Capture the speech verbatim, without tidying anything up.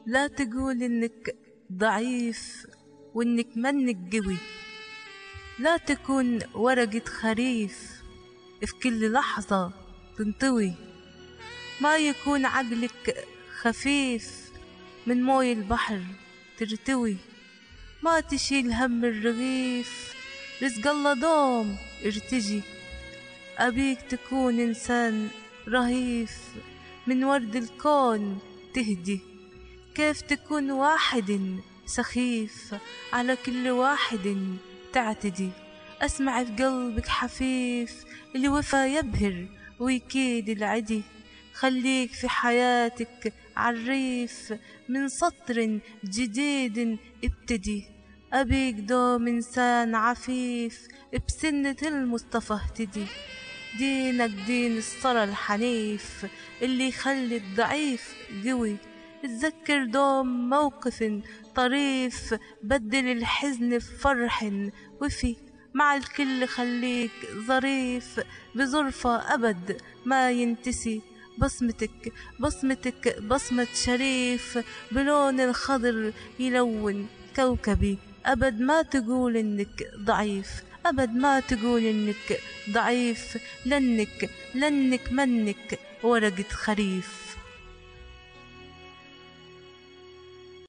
لا تقول إنك ضعيف وإنك منك قوي. لا تكون ورقة خريف في كل لحظة تنطوي. ما يكون عقلك خفيف من موي البحر ترتوي. ما تشيل هم الرغيف، رزق الله دوم ارتجي. أبيك تكون إنسان رهيف من ورد الكون تهدي. كيف تكون واحد سخيف على كل واحد تعتدي. أسمع في قلبك حفيف اللي وفا يبهر ويكيد العدي. خليك في حياتك عريف من سطر جديد ابتدي. أبيك دوم إنسان عفيف بسنة المصطفى اهتدي. دينك دين الصرى الحنيف اللي يخلي الضعيف قوي. تذكر دوم موقف طريف بدل الحزن في فرح وفي. مع الكل خليك ظريف بظرفة أبد ما ينتسي. بصمتك بصمتك بصمة شريف بلون الخضر يلون كوكبي. أبد ما تقول إنك ضعيف، أبد ما تقول إنك ضعيف، لأنك لأنك منك ورقة خريف.